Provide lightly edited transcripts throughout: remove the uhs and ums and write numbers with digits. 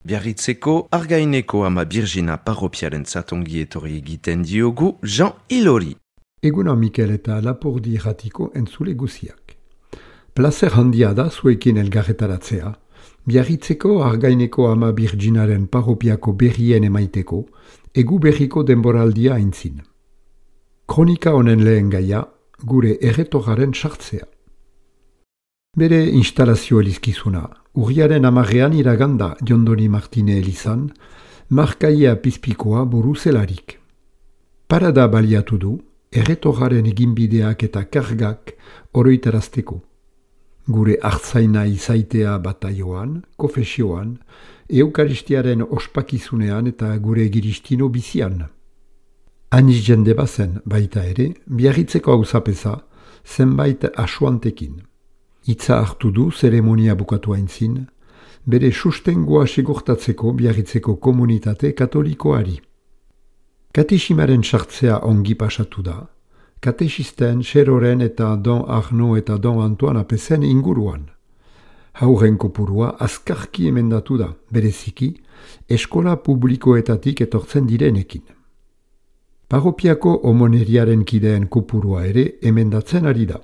Biarritzeko Argaineko ama Birjina parropiaren ongi etorri egiten diogu Jean Ilori. Eguna Mikel eta Lapurdi irratiko entzule guziak. Plazer handia da zuekin elgarretaratzea, Biarritzeko Argaineko ama Birjinaren parropiako berrien emaiteko, egu berriko denboraldia aintzin. Kronika honen lehen gaia, gure erretoraren sartzea. Bere instalazio elizkizuna, urriaren 10ean iraganda Jondoni Martine elizan, markaia pizpikoa buru zelarik. Parada baliatu du, erretoraren eginbideak eta kargak oroitarazteko. Gure hartzaina izaitea bataioan, kofesioan, eukaristiaren ospakizunean eta gure giristino bizian. Aniz jende bazen baita ere, Biarritzeko auzapeza, zenbait asuantekin. Hitza hartu du zeremonia bukatu aintzin, bere sustengoa segurtatzeko Biarritzeko komunitate katolikoari. Katesimaren sartzea ongi pasatu da, katexisten Xeroren eta Don Arno eta Don Antoine apezen inguruan. Hauren kopurua azkarki emendatu da, bereziki, eskola publikoetatik etortzen direnekin. Parropiako omoneriaren kideen kopurua ere emendatzen ari da.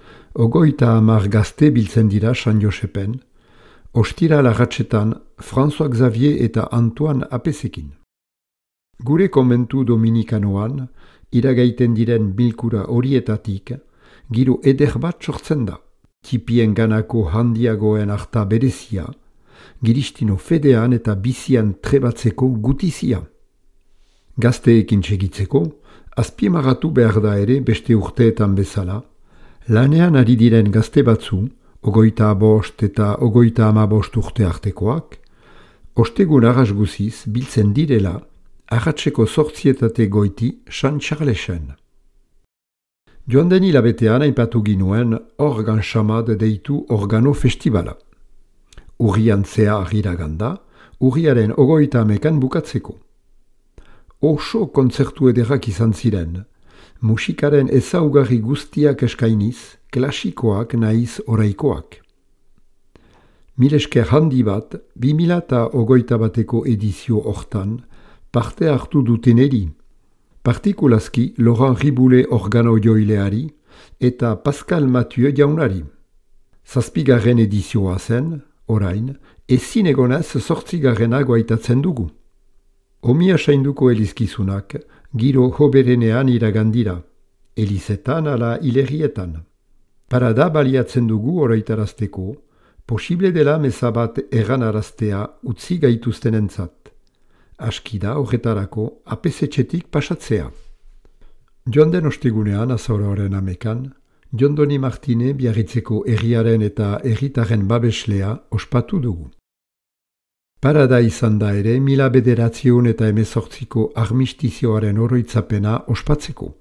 30 gazte biltzen dira San Josepen, ostira lagatxetan François Xavier eta Antoine apezekin. Gure konbentu dominikanoan, iragaiten diren bilkura horietatik, giro eder bat sortzen da, tipien ganako handiagoen harta berezia, giristino fedean eta bizian trebatzeko gutizia. Gazteekin segitzeko, azpimarratu behar da ere beste urteetan bezala, lanean ari diren gazte batzu, 25 eta 35 urte artekoak, ostegun arras guziz biltzen direla, arratseko 8 goiti San Charlesen. Joan den hilabetean aipatu ginuen organ xamad deitu organo festivala. Urrian zehar iraganda, urriaren 30ean bukatzeko. Oso kontzertu ederrak izan ziren, musikaren ezaugarri guztiak eskainiz, klasikoak nahiz oraikoak. Milesker handi bat, 2021 edizio hortan, parte hartu duteneri, partikulazki Laurent Riboule organo joileari eta Pascal Mathieu jaunari. 7. edizioa zen, orain, ezin egonez 8. goaitatzen dugu. Omia sainduko elizkizunak, giro hoberenean iragandira, elizetan ala hilerrietan. Parada baliatzen dugu oroitarazteko, posible dela meza bat erranaraztea utzi gaituztenentzat. Aski da horretarako apesetxetik pasatzea. Joan den ostegunean azaroaren 11ean, Jondoni Martine Biarritzeko herriaren eta herritaren babeslea ospatu dugu. Parada izan da ere 1918ko armistizioaren oroitzapena ospatzeko.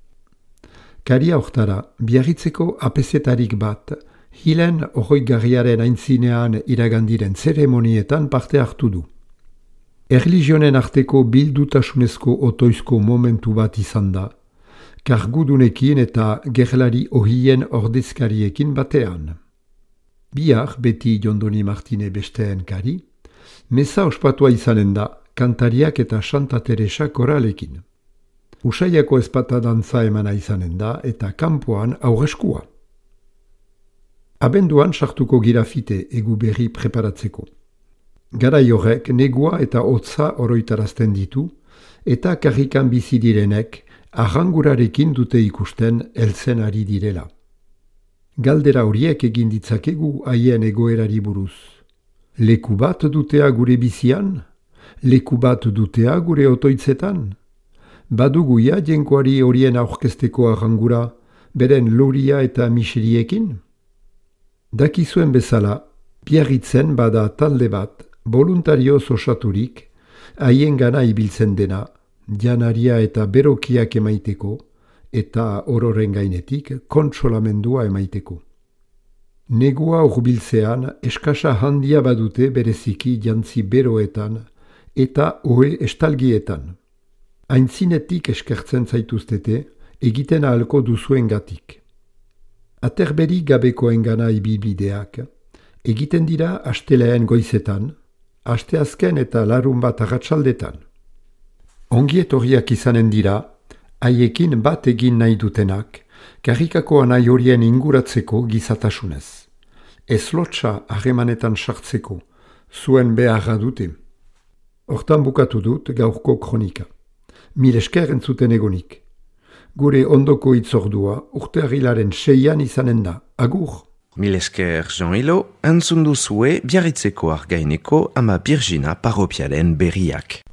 Karia hortara, Biarritzeko apezetarik bat, hilen 20. aintzinean iragandiren zeremonietan parte hartu du. Erlijionen arteko bildutasunezko otoizko momentu bat izan da, kargudunekin eta gerlari ohien ordezkariekin batean. Bihar beti Jondoni Martine besteen kari, meza ospatua izanen da, kantariak eta Santa Teresa koralekin. Usaiako ezpata dantza emana izanen da eta kanpoan aurreskua. Abenduan sartuko girafite egu berri preparatzeko. Garai horrek negua eta hotza oroitarazten ditu eta karrikan bizi direnek arrangurarekin dute ikusten heltzen ari direla. Galdera horiek egin ditzakegu haien egoerari buruz. Leku bat dutea gure bizian? Leku bat dutea gure otoitzetan? Badugu ja jenkoari horien aurkezteko arrangura, beren loria eta miseriekin? Dakizuen bezala, Biarritzen bada talde bat, voluntarioz osaturik, haien gana ibiltzen dena, janaria eta berokiak emaiteko, eta ororen gainetik kontsolamendua emaiteko. Negua urbiltzean eskasa handia badute bereziki jantzi beroetan eta ohe estalgietan. Aintzinetik eskertzen zaituztete egiten ahalko duzuen gatik. Aterberi gabekoen gana ibibideak egiten dira asteleen goizetan, asteazken eta larun bat arratsaldetan. Ongietorriak izanen dira, haiekin bat egin nahi dutenak, karrikako anai horien inguratzeko gizatasunez. Ez lotsa harremanetan sartzeko, zuen beharra dute. Hortan bukatu dut gaurko kronika. Mil esker entzuten egonik. Gure ondoko itzordua urtarrilaren 6an izanen da. Agur! Mil esker Jean-Hilo, entzun duzue Biarritzeko Argaineko ama Birjina parropiaren berriak.